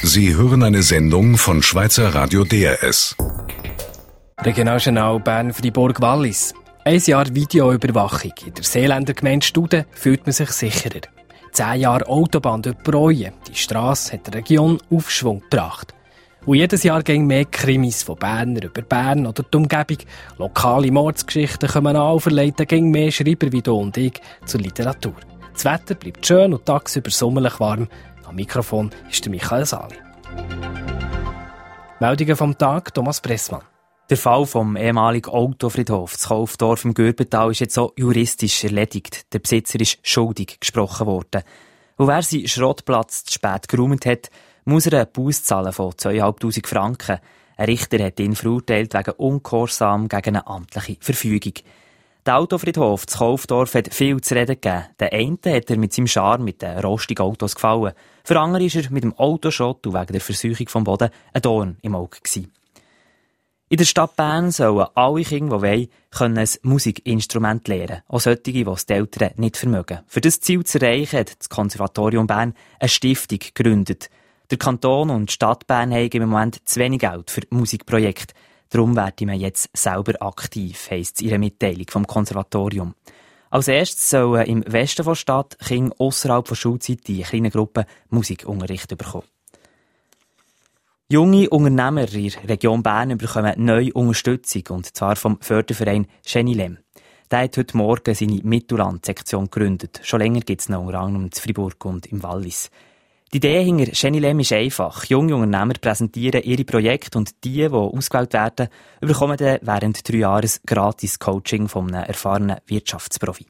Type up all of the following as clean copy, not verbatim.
Sie hören eine Sendung von Schweizer Radio DRS. Regionaljournal Bern-Fribourg-Wallis. Ein Jahr Videoüberwachung. In der Seeländer Gemeinde Studen fühlt man sich sicherer. 10 Jahre Autobahn durch Breuen. Die Strasse hat der Region Aufschwung gebracht. Und jedes Jahr gehen mehr Krimis von Berner über Bern oder die Umgebung. Lokale Mordsgeschichten kommen an, verleiten gegen mehr Schreiber wie du und ich zur Literatur. Das Wetter bleibt schön und tagsüber sommerlich warm. Am Mikrofon ist der Michael Sali. Meldungen vom Tag, Thomas Pressmann. Der Fall vom ehemaligen Autofriedhof zu Kaufdorf im Gürbetal ist jetzt so juristisch erledigt. Der Besitzer ist schuldig gesprochen worden. Und wer seinen Schrottplatz zu spät geräumt hat, muss er eine Busse zahlen von 2'500 Franken. Ein Richter hat ihn verurteilt wegen Ungehorsam gegen eine amtliche Verfügung. Der Autofriedhof zu Kaufdorf hat viel zu reden gegeben. Der eine hat er mit seinem Charme mit den rostigen Autos gefallen. Für andere war er mit dem Autoschrott und wegen der Verseuchung vom Boden ein Dorn im Auge gewesen. In der Stadt Bern sollen alle Kinder, die wollen, ein Musikinstrument lernen. Auch solche, die es die Eltern nicht vermögen. Für das Ziel zu erreichen, hat das Konservatorium Bern eine Stiftung gegründet. Der Kanton und die Stadt Bern haben im Moment zu wenig Geld für Musikprojekte. Darum werde man jetzt selber aktiv, heisst es in einer Mitteilung vom Konservatorium. Als erstes sollen im Westen der Stadt Kinder ausserhalb der Schulzeit in kleinen Gruppen Musikunterricht bekommen. Junge Unternehmer in der Region Bern bekommen neue Unterstützung, und zwar vom Förderverein Schenilem. Der hat heute Morgen seine Mittelland-Sektion gegründet. Schon länger gibt es noch unter anderem in Fribourg und im Wallis. Die Idee hinter Schenilem ist einfach. Junge Unternehmer präsentieren ihre Projekte und die ausgewählt werden, bekommen dann während 3 Jahren gratis Coaching von einem erfahrenen Wirtschaftsprofi.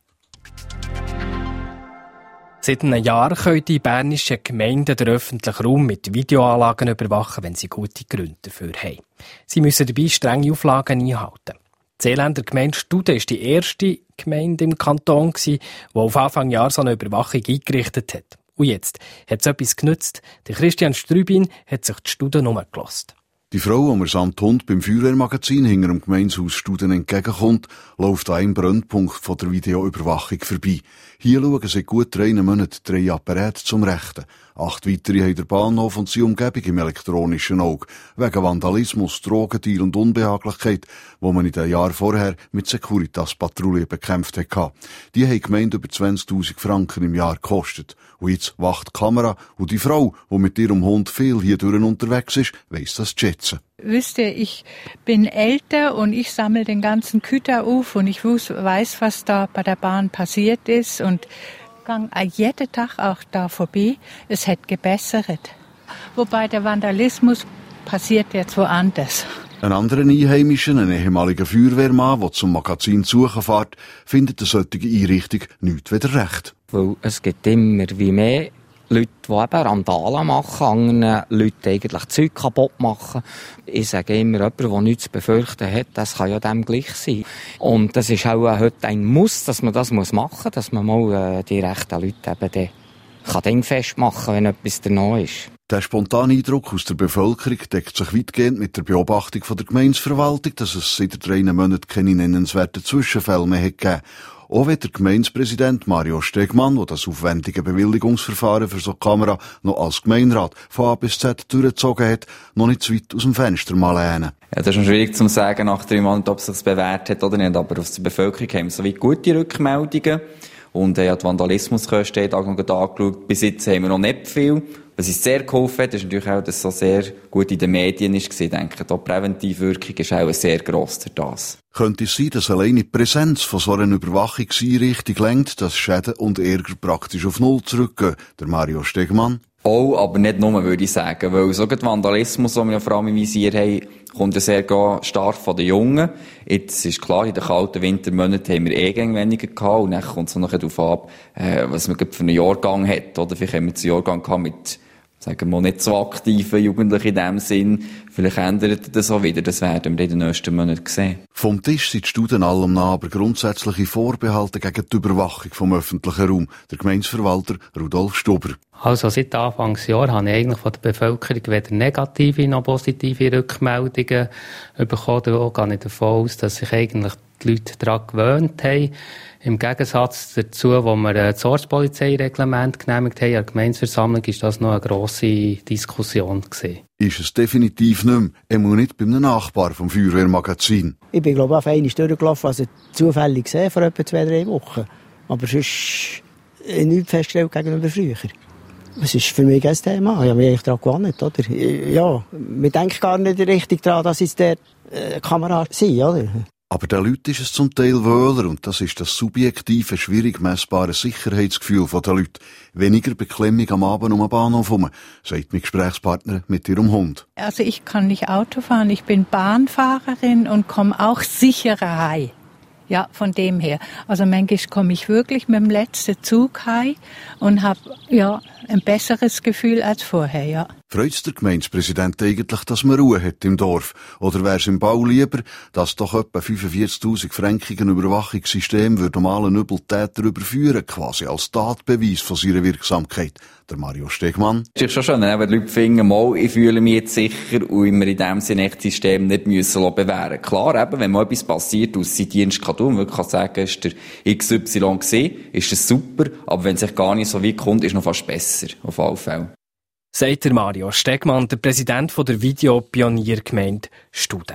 Seit einem Jahr können die bernischen Gemeinden den öffentlichen Raum mit Videoanlagen überwachen, wenn sie gute Gründe dafür haben. Sie müssen dabei strenge Auflagen einhalten. Die Seeländer Gemeinde Studen war die erste Gemeinde im Kanton, die auf Anfang Jahr so eine Überwachung eingerichtet hat. Und jetzt hat es etwas genützt. Der Christian Strübin hat sich die Studen umgelassen. Die Frau, die mir samt Hund beim Feuerwehrmagazin hinter dem Gemeindehaus Studen entgegenkommt, läuft an einem Brennpunkt von der Videoüberwachung vorbei. Hier schauen seit gut 3 Monaten 3 Apparate zum Rechten. 8 weitere haben der Bahnhof und seine Umgebung im elektronischen Auge. Wegen Vandalismus, Drogendeal und Unbehaglichkeit, wo man in den Jahren vorher mit Securitas-Patrouillen bekämpft hat. Die haben die Gemeinde über 20'000 Franken im Jahr gekostet. Und jetzt wacht die Kamera und die Frau, die mit ihrem Hund viel hier durch unterwegs ist, weiss das zu schätzen. Wisst ihr, ich bin älter und ich sammle den ganzen Güter auf und ich weiß, was da bei der Bahn passiert ist und gehe jeden Tag auch da vorbei. Es hat gebessert. Wobei der Vandalismus passiert jetzt woanders. Ein anderer Einheimischen, ein ehemaliger Feuerwehrmann, der zum Magazin suchen fährt, findet eine solche Einrichtung nichts wieder recht. Weil es gibt immer wie mehr Leute, die eben Randalen machen, anderen Leute eigentlich Zeug kaputt machen. Ich sage immer, jemand, der nichts zu befürchten hat, das kann ja dem gleich sein. Und das ist auch heute ein Muss, dass man das machen muss, dass man mal die rechten Leute eben dann festmachen kann, wenn etwas danach ist. Der spontane Eindruck aus der Bevölkerung deckt sich weitgehend mit der Beobachtung von der Gemeindeverwaltung, dass es seit 3 Monaten keine nennenswerten Zwischenfälle mehr gegeben. Auch wenn der Gemeindepräsident Mario Stegmann, der das aufwendige Bewilligungsverfahren für so eine Kamera noch als Gemeinderat von A bis Z durchgezogen hat, noch nicht zu weit aus dem Fenster mal lehnen. Ja, das ist schon schwierig zu sagen nach 3 Monaten, ob es sich bewährt hat oder nicht. Aber aus der Bevölkerung haben wir soweit gute Rückmeldungen. Und die Vandalismuskosten haben angeschaut. Bis jetzt haben wir noch nicht viel. Was uns sehr geholfen hat, ist natürlich auch, dass es so sehr gut in den Medien war. Ich denke, die Präventivwirkung ist auch sehr gross durch das. Könnte es sein, dass alleine die Präsenz von so einer Überwachungseinrichtung lenkt, dass Schäden und Ärger praktisch auf Null zurückgehen? Der Mario Stegmann. Auch, aber nicht nur, würde ich sagen. Weil so der Vandalismus, den wir ja vor allem im Visier haben, kommt ja sehr stark von den Jungen. Jetzt ist klar, in den kalten Wintermonaten haben wir weniger gehabt. Und dann kommt es noch darauf ab, was man für einen Jahrgang hat. Oder vielleicht haben wir einen Jahrgang gehabt mit, sagen wir mal, nicht so aktiven Jugendlichen in dem Sinn. Vielleicht ändert das auch wieder. Das werden wir in den nächsten Monaten sehen. Vom Tisch sind die Studien allem nach, aber grundsätzliche Vorbehalte gegen die Überwachung vom öffentlichen Raum. Der Gemeindeverwalter Rudolf Stuber. Also seit Anfangsjahr habe ich eigentlich von der Bevölkerung weder negative noch positive Rückmeldungen bekommen. Da gehe ich davon aus, dass sich eigentlich die Leute daran gewöhnt haben. Im Gegensatz dazu, wo wir das Ortspolizeireglement genehmigt haben, an der Gemeindeversammlung, ist das noch eine grosse Diskussion gewesen. Ist es definitiv nicht mehr, einmal nicht bei einem Nachbar vom Feuerwehrmagazin. Ich bin, glaube ich, auf einmal durchgelaufen, also zufällig gesehen, vor etwa 2-3 Wochen. Aber sonst nichts festgestellt gegenüber früher. Es ist für mich kein Thema. Ich habe mich eigentlich daran gewandt, oder? Ja, man denkt gar nicht richtig daran, dass es der Kamera sind, oder? Aber den Leuten ist es zum Teil wohler und das ist das subjektive, schwierig messbare Sicherheitsgefühl der Leute. Weniger Beklemmung am Abend um den Bahnhof herum, sagt mein Gesprächspartner mit ihrem Hund. Also ich kann nicht Auto fahren, ich bin Bahnfahrerin und komme auch sicherer heim. Ja, von dem her. Also manchmal komme ich wirklich mit dem letzten Zug heim und habe ein besseres Gefühl als vorher, ja. Freut's der Gemeindepräsident eigentlich, dass man Ruhe hat im Dorf? Oder wär's im Bau lieber, dass doch etwa 45.000 Franken Überwachungssystem normalen Übeltäter überführen, quasi als Tatbeweis von seiner Wirksamkeit? Der Mario Stegmann. Es ist schon schön, wenn die Leute finden, mal, ich fühle mich jetzt sicher und wir in dem Sinne echt das System nicht müssen bewähren. Klar, eben, wenn mal etwas passiert, aus seinem Dienst kann tun, wirklich kann sagen, ist der XY gesehen, ist das super, aber wenn es sich gar nicht so weit kommt, ist noch fast besser, auf alle Fälle. Sagt der Mario Stegmann, der Präsident der Videopioniergemeinde Studen.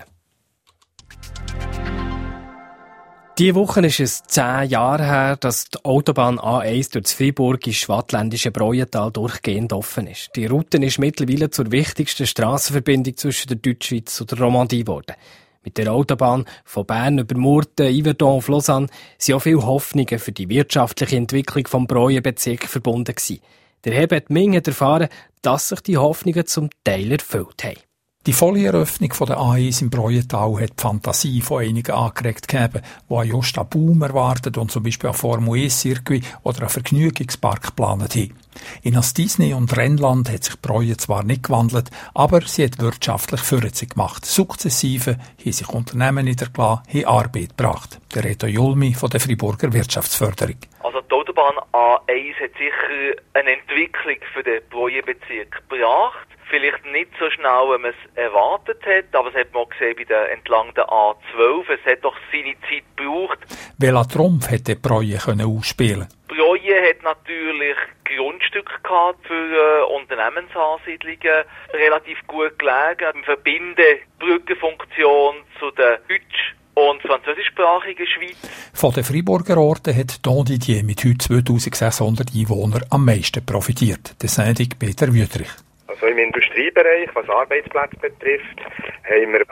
Diese Woche ist es 10 Jahre her, dass die Autobahn A1 durch das Freiburgische Waadtländische Breuental durchgehend offen ist. Die Route ist mittlerweile zur wichtigsten Strassenverbindung zwischen der Deutschschweiz und der Romandie geworden. Mit der Autobahn von Bern über Murten, Yverdon und Lausanne sind auch viele Hoffnungen für die wirtschaftliche Entwicklung des Breuenbezirks verbunden gewesen. Der Herbert Ming hat erfahren, dass sich die Hoffnungen zum Teil erfüllt haben. Die volle Eröffnung der A1 im Breuental hat die Fantasie von einigen angeregt gegeben, die an Josta Baum erwartet und zum Beispiel an Formel-E-Circuit oder einen Vergnügungspark geplant haben. In ein Disney- und Rennland hat sich Breuen zwar nicht gewandelt, aber sie hat wirtschaftlich Fortschritte gemacht. Sukzessive haben sich Unternehmen niedergelassen, haben Arbeit gebracht. Der Reto Julmi von der Freiburger Wirtschaftsförderung. Also die Autobahn A1 hat sicher eine Entwicklung für den Breuenbezirk gebracht. Vielleicht nicht so schnell, wie man es erwartet hat, aber das hat man auch gesehen entlang der A12. Es hat doch seine Zeit gebraucht. Welcher Trumpf hätte Breuen ausspielen können? Breuen hat natürlich Grundstücke gehabt für Unternehmensansiedlungen, relativ gut gelegen. Wir verbinden die Brückenfunktion zu der deutsch- und französischsprachigen Schweiz. Von den Freiburger Orten hat Dondidier mit heute 2600 Einwohnern am meisten profitiert. Der Sendung Peter Wüthrich. Also im Industriebereich, was Arbeitsplätze betrifft, haben wir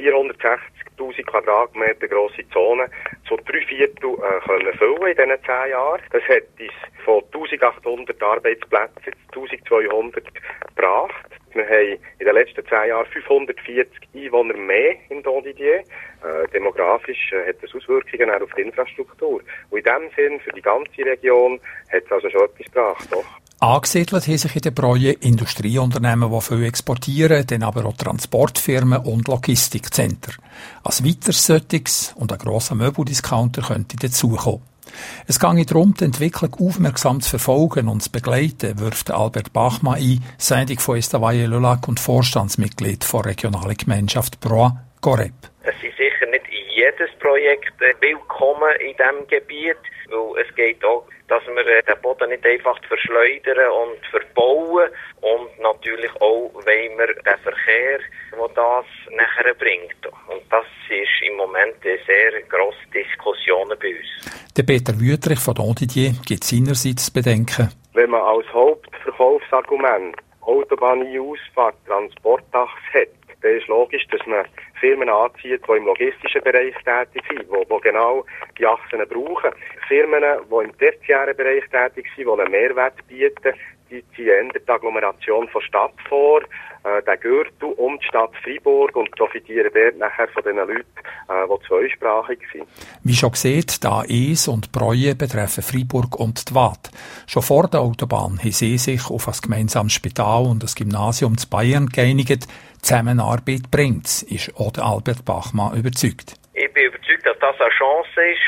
460.000 Quadratmeter grosse Zone zu 3/4 können füllen in diesen 10 Jahren. Das hat uns von 1800 Arbeitsplätzen jetzt 1200 gebracht. Wir haben in den letzten 10 Jahren 540 Einwohner mehr in Dondidier. Demografisch hat das Auswirkungen auch auf die Infrastruktur. Und in diesem Sinn, für die ganze Region, hat es also schon etwas gebracht, doch. Angesiedelt haben sich in den Breuen Industrieunternehmen, die viel exportieren, dann aber auch Transportfirmen und Logistikzentren. Als weiteres solches und ein grosser Möbeldiscounter könnte dazukommen. Es ginge darum, die Entwicklung aufmerksam zu verfolgen und zu begleiten, wirft Albert Bachmann ein, Sendung von Estavayer Le Lac und Vorstandsmitglied der regionalen Gemeinschaft Broye Goreb. Es sind sicher nicht jedes Projekt willkommen in diesem Gebiet, weil es geht auch, dass wir den Boden nicht einfach verschleudern und verbauen und natürlich auch wollen wir den Verkehr, der das nachher bringt. Und das ist im Moment eine sehr grosse Diskussion bei uns. Der Peter Wüthrich von Dondidier gibt seinerseits zu bedenken. Wenn man als Hauptverkaufsargument Autobahn-Ausfahrt, Transportachs hat, dann ist logisch, dass man Firmen anzieht, die im logistischen Bereich tätig sind, die genau die Achsen brauchen. Firmen, die im tertiären Bereich tätig sind, die einen Mehrwert bieten, die ziehen die Agglomeration von Stadt vor, den Gürtel um die Stadt Freiburg und profitieren dort nachher von den Leuten, die zweisprachig sind. Wie schon gesagt, die A1 und Breuen betreffen Freiburg und die Waadt. Schon vor der Autobahn haben sie sich auf ein gemeinsames Spital und das Gymnasium zu Bayern geeinigt. Zusammenarbeit bringt's, ist auch Albert Bachmann überzeugt. Ich bin überzeugt, dass das eine Chance ist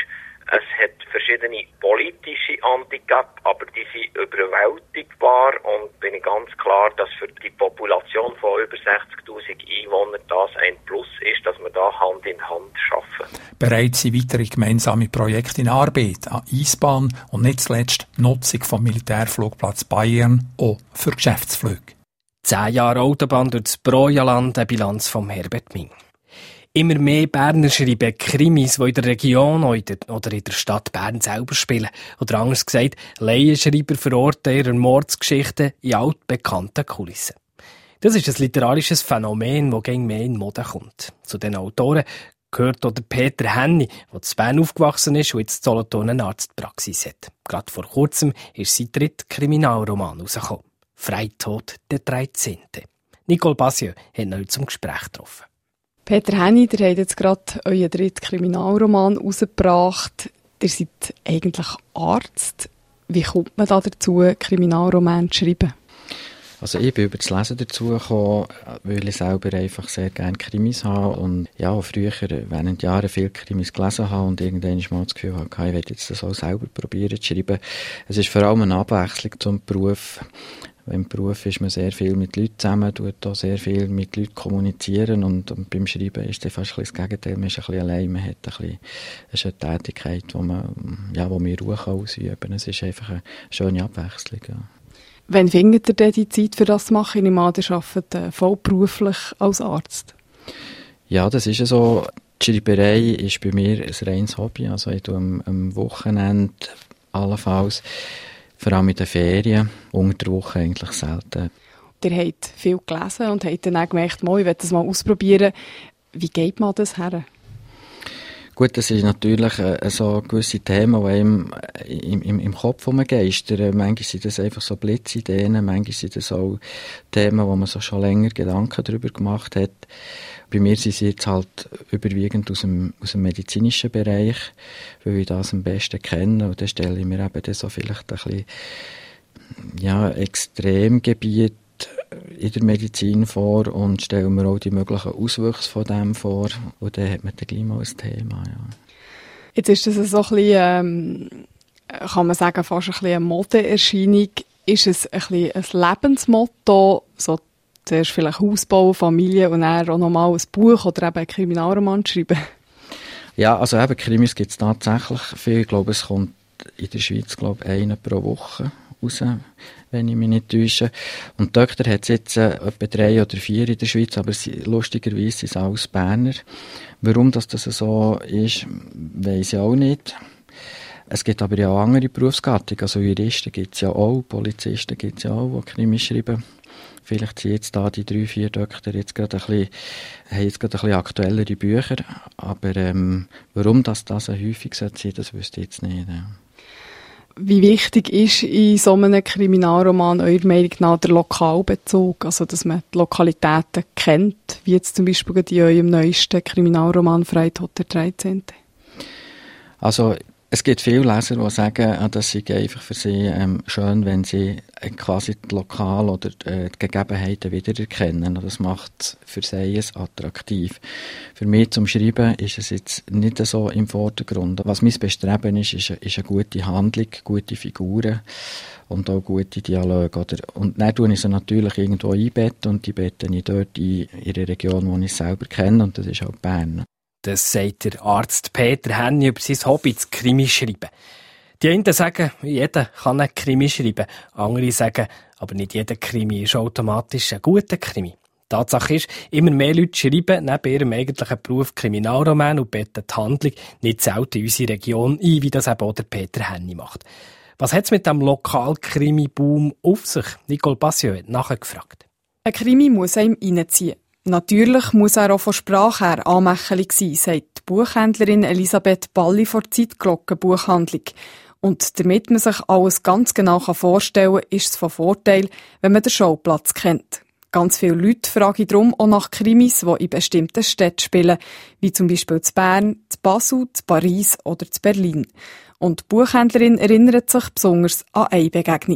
Es hat verschiedene politische Handicap, aber die sind überwältigbar und bin ich ganz klar, dass für die Population von über 60'000 Einwohnern das ein Plus ist, dass wir da Hand in Hand arbeiten. Bereits sind weitere gemeinsame Projekte in Arbeit an Eisbahn und nicht zuletzt die Nutzung vom Militärflugplatz Bayern auch für Geschäftsflüge. 10 Jahre Autobahn durch das Brojaland, eine Bilanz von Herbert Ming. Immer mehr Berner schreiben Krimis, die in der Region oder in der Stadt Bern selber spielen. Oder anders gesagt, Laienschreiber verorten ihre Mordsgeschichten in altbekannten Kulissen. Das ist ein literarisches Phänomen, das immer mehr in Mode kommt. Zu den Autoren gehört auch Peter Henny, der in Bern aufgewachsen ist und jetzt in Solothurn eine Arztpraxis hat. Gerade vor kurzem ist sein dritter Kriminalroman herausgekommen. Freitod der 13. Nicole Bassieux hat ihn heute zum Gespräch getroffen. Peter Henny, ihr habt jetzt gerade euren dritten Kriminalroman herausgebracht. Ihr seid eigentlich Arzt. Wie kommt man da dazu, Kriminalroman zu schreiben? Also ich bin über das Lesen dazu gekommen, weil ich selber einfach sehr gerne Krimis habe und ja, früher während Jahren viele Krimis gelesen habe und irgendwann mal das Gefühl hatte, ich werde jetzt das auch selber probieren zu schreiben. Es ist vor allem eine Abwechslung zum Beruf. Im Beruf ist man sehr viel mit Leuten zusammen, tut auch sehr viel mit Leuten kommunizieren und beim Schreiben ist es fast das Gegenteil, man ist ein bisschen allein, man hat eine Tätigkeit, wo man Ruhe ausüben kann. Es ist einfach eine schöne Abwechslung. Ja. Wann findet ihr denn die Zeit für das zu machen? Ich nehme an, ihr arbeitet vollberuflich als Arzt. Ja, das ist so. Die Schreiberei ist bei mir ein reines Hobby. Also ich tue am Wochenende allenfalls, vor allem in den Ferien, unter der Woche eigentlich selten. Ihr habt viel gelesen und habt dann auch gemerkt, ich will das mal ausprobieren. Wie geht man das her? Gut, das ist natürlich so gewisse Themen, die einem im Kopf rumgeistern. Manchmal sind das einfach so Blitzideen, manchmal sind das auch Themen, wo man so schon länger Gedanken darüber gemacht hat. Bei mir sind sie jetzt halt überwiegend aus dem medizinischen Bereich, weil ich das am besten kenne. Und dann stelle ich mir eben so vielleicht ein bisschen Extremgebiet in der Medizin vor und stelle mir auch die möglichen Auswüchse von dem vor. Und dann hat man dann gleich mal ein Thema. Ja. Jetzt ist das so ein bisschen, kann man sagen, fast ein bisschen eine Modeerscheinung. Ist es ein bisschen ein Lebensmotto, so zuerst vielleicht Hausbau, Familie und dann auch nochmal ein Buch oder eben einen Kriminalroman schreiben? Ja, also eben Krimis gibt es tatsächlich viel. Ich glaube, es kommt in der Schweiz einer pro Woche raus, wenn ich mich nicht täusche. Und die Doktor hat es jetzt etwa 3 oder 4 in der Schweiz, aber lustigerweise sind es alles Berner. Warum das so ist, weiss ich auch nicht. Es gibt aber ja auch andere Berufsgattungen, also Juristen gibt es ja auch, Polizisten gibt es ja auch, die Krimis schreiben. Vielleicht sind jetzt da die 3, 4 Doktor haben jetzt gerade ein bisschen aktuellere Bücher, aber warum das so häufig sein sollte, das wüsste ich jetzt nicht. Ja. Wie wichtig ist in so einem Kriminalroman eurer Meinung nach der Lokalbezug, also dass man die Lokalitäten kennt, wie jetzt zum Beispiel in eurem neuesten Kriminalroman «Freitod der 13.?» Also es gibt viele Leser, die sagen, das sei einfach für sie schön, wenn sie quasi die Lokal- oder die Gegebenheiten wiedererkennen. Das macht es für sie attraktiv. Für mich zum Schreiben ist es jetzt nicht so im Vordergrund. Was mein Bestreben ist eine gute Handlung, gute Figuren und auch gute Dialoge. Und dann tue ich sie natürlich irgendwo einbetten und die bette ich dort in der Region, die ich selber kenne, und das ist auch Bern. Das sagt der Arzt Peter Henny über sein Hobby, das Krimi schreiben. Die einen sagen, jeder kann einen Krimi schreiben. Andere sagen, aber nicht jeder Krimi ist automatisch ein guter Krimi. Tatsache ist, immer mehr Leute schreiben neben ihrem eigentlichen Beruf Kriminalroman und betten die Handlung nicht selten in unsere Region ein, wie das eben auch der Peter Henny macht. Was hat es mit dem Lokal-Krimi-Boom auf sich? Nicole Bassieux hat nachgefragt. Ein Krimi muss einem reinziehen. Natürlich muss er auch von Sprache her anmächelig sein, sagt die Buchhändlerin Elisabeth Balli vor Zeitglocke Buchhandlung. Und damit man sich alles ganz genau vorstellen kann, ist es von Vorteil, wenn man den Schauplatz kennt. Ganz viele Leute fragen darum auch nach Krimis, die in bestimmten Städten spielen, wie zum Beispiel zu Bern, zu Basel, zu Paris oder zu Berlin. Und die Buchhändlerin erinnert sich besonders an eine Begegnung.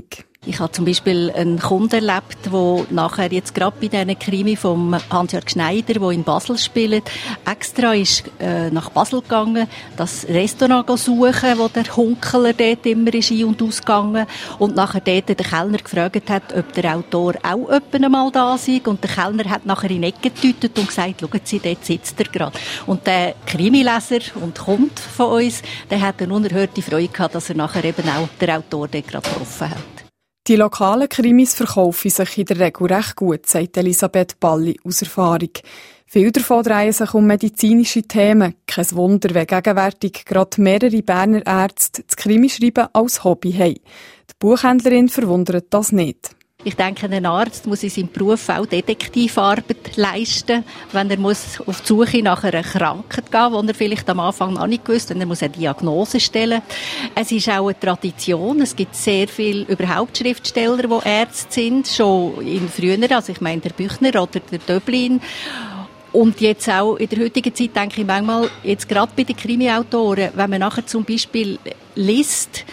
Ich habe zum Beispiel einen Kunden erlebt, der nachher jetzt gerade bei diesen Krimi vom Hans-Jörg Schneider, der in Basel spielt, extra ist nach Basel gegangen, das Restaurant suchen, wo der Hunkeler dort immer ist ein- und ausgegangen und nachher dort den Kellner gefragt hat, ob der Autor auch jemand mal da sei und der Kellner hat nachher in die Ecke getütet und gesagt, schauen Sie, dort sitzt er gerade. Und der Krimileser und Kunde von uns, der hat eine unerhörte Freude gehabt, dass er nachher eben auch den Autor dort gerade getroffen hat. Die lokalen Krimis verkaufen sich in der Regel recht gut, sagt Elisabeth Balli aus Erfahrung. Viele davon drehen sich um medizinische Themen. Kein Wunder, wenn gegenwärtig gerade mehrere Berner Ärzte das Krimischreiben als Hobby haben. Die Buchhändlerin verwundert das nicht. Ich denke, ein Arzt muss in seinem Beruf auch Detektivarbeit leisten, wenn er muss auf die Suche nach einer Krankheit gehen muss, die er vielleicht am Anfang noch nicht gewusst hat, wenn er muss eine Diagnose stellen. Es ist auch eine Tradition. Es gibt sehr viele überhaupt Schriftsteller, die Ärzte sind, schon in früher, also ich meine der Büchner oder der Döblin. Und jetzt auch in der heutigen Zeit denke ich manchmal, jetzt gerade bei den Krimi-Autoren, wenn man nachher zum Beispiel liest,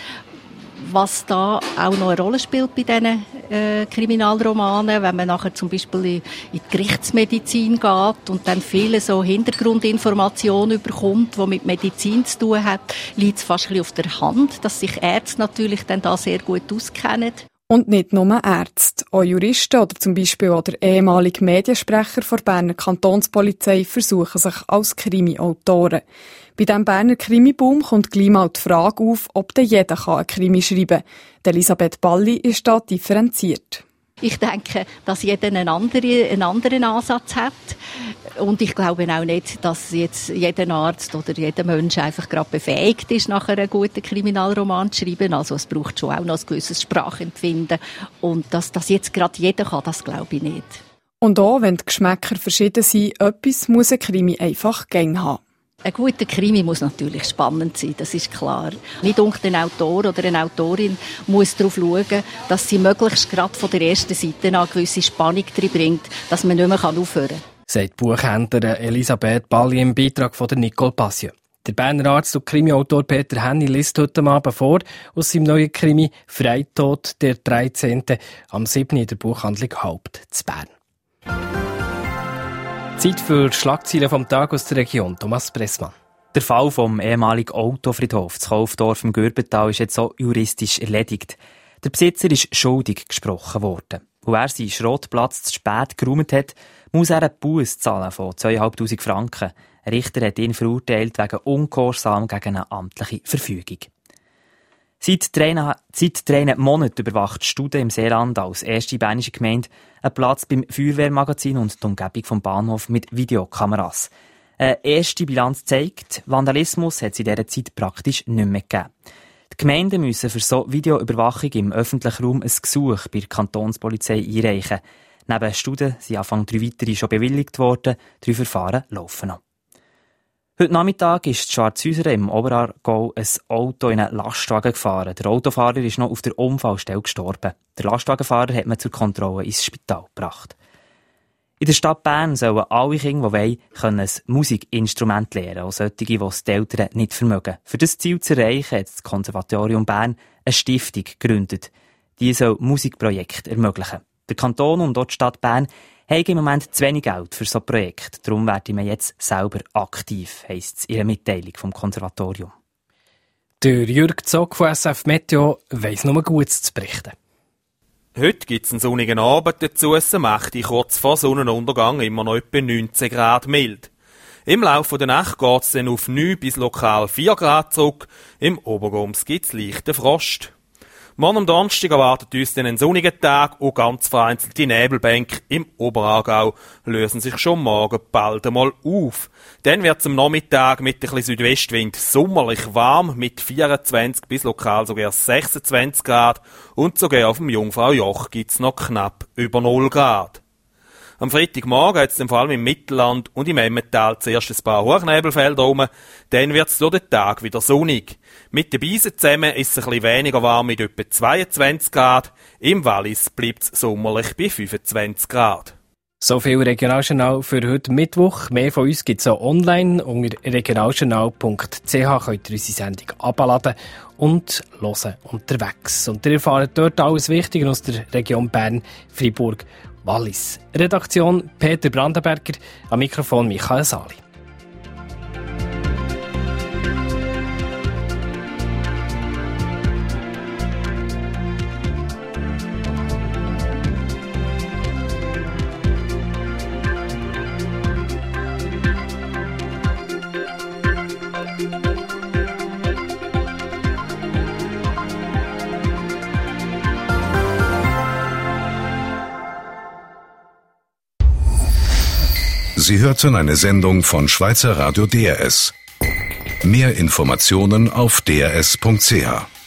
was da auch noch eine Rolle spielt bei diesen Kriminalromanen, wenn man nachher zum Beispiel in die Gerichtsmedizin geht und dann viele so Hintergrundinformationen bekommt, die mit Medizin zu tun hat, liegt es fast ein bisschen auf der Hand, dass sich Ärzte natürlich dann da sehr gut auskennen. Und nicht nur Ärzte, auch Juristen oder zum Beispiel auch der ehemalige Mediensprecher der Berner Kantonspolizei versuchen sich als Krimi-Autoren. Bei diesem Berner Krimi-Boom kommt gleich mal die Frage auf, ob denn jeder einen Krimi schreiben kann. Elisabeth Balli ist da differenziert. Ich denke, dass jeder einen anderen Ansatz hat. Und ich glaube auch nicht, dass jetzt jeder Arzt oder jeder Mensch einfach gerade befähigt ist, nachher einen guten Kriminalroman zu schreiben. Also es braucht schon auch noch ein gewisses Sprachempfinden. Und dass das jetzt gerade jeder kann, das glaube ich nicht. Und auch wenn die Geschmäcker verschieden sind, etwas muss ein Krimi einfach gern haben. Ein guter Krimi muss natürlich spannend sein, das ist klar. Nicht unter ein Autor oder eine Autorin muss darauf schauen, dass sie möglichst gerade von der ersten Seite an eine gewisse Spannung drin bringt, dass man nicht mehr aufhören kann. Sagt Buchhändlerin Elisabeth Balli im Beitrag von der Nicole Passio. Der Berner Arzt und Krimiautor Peter Henny liest heute Abend vor aus seinem neuen Krimi «Freitod der 13.» am 7. in der Buchhandlung Haupt zu Bern. Zeit für Schlagzeilen vom Tag aus der Region. Thomas Pressmann. Der Fall vom ehemaligen Autofriedhof zu Kaufdorf im Gürbental ist jetzt so juristisch erledigt. Der Besitzer ist schuldig gesprochen worden. Wo er seinen Schrottplatz zu spät geräumt hat, muss er einen Buss zahlen von 2'500 Franken. Ein Richter hat ihn verurteilt wegen Ungehorsam gegen eine amtliche Verfügung. Seit 3 Monaten überwacht Stude im Seeland als erste bernische Gemeinde einen Platz beim Feuerwehrmagazin und die Umgebung vom Bahnhof mit Videokameras. Eine erste Bilanz zeigt, Vandalismus hat es in dieser Zeit praktisch nicht mehr gegeben. Die Gemeinden müssen für so Videoüberwachung im öffentlichen Raum ein Gesuch bei der Kantonspolizei einreichen. Neben Studien sind Anfang 3 weitere schon bewilligt worden, 3 Verfahren laufen noch. Heute Nachmittag ist in Schwarzhäusern im Oberaargau ein Auto in einen Lastwagen gefahren. Der Autofahrer ist noch auf der Unfallstelle gestorben. Der Lastwagenfahrer hat man zur Kontrolle ins Spital gebracht. In der Stadt Bern sollen alle Kinder, die wollen, ein Musikinstrument lernen, auch solche, die es die Eltern nicht vermögen. Für das Ziel zu erreichen hat das Konservatorium Bern eine Stiftung gegründet. Die soll Musikprojekte ermöglichen. Der Kanton und auch die Stadt Bern haben im Moment zu wenig Geld für so ein Projekt. Darum werden wir jetzt selber aktiv, heisst es in einer Mitteilung vom Konservatorium. Der Jürg Zog von SF Meteo weiss nur Gutes zu berichten. Heute gibt es einen sonnigen Abend, dazu eine mächtig kurz vor Sonnenuntergang immer noch etwa 19 Grad mild. Im Laufe der Nacht geht es dann auf 9 bis lokal 4 Grad zurück. Im Obergums gibt es leichten Frost. Morgen am Donnerstag erwartet uns dann ein sonniger Tag und ganz vereinzelte Nebelbänke im Oberaargau lösen sich schon morgen bald einmal auf. Dann wird es am Nachmittag mit ein bisschen Südwestwind sommerlich warm mit 24 bis lokal sogar 26 Grad und sogar auf dem Jungfraujoch gibt es noch knapp über 0 Grad. Am Freitagmorgen hat es vor allem im Mittelland und im Emmental zuerst ein paar Hochnebelfelder rum, dann wird es durch den Tag wieder sonnig. Mit den Beisen zusammen ist es ein bisschen weniger warm mit etwa 22 Grad, im Wallis bleibt es sommerlich bei 25 Grad. So viel Regionaljournal für heute Mittwoch. Mehr von uns gibt es auch online. Unter regionaljournal.ch könnt ihr unsere Sendung abladen und hören unterwegs. Und ihr erfahrt dort alles Wichtige aus der Region Bern, Freiburg, Wallis. Redaktion Peter Brandenberger, am Mikrofon Michael Sali. Sie hörten eine Sendung von Schweizer Radio DRS. Mehr Informationen auf drs.ch.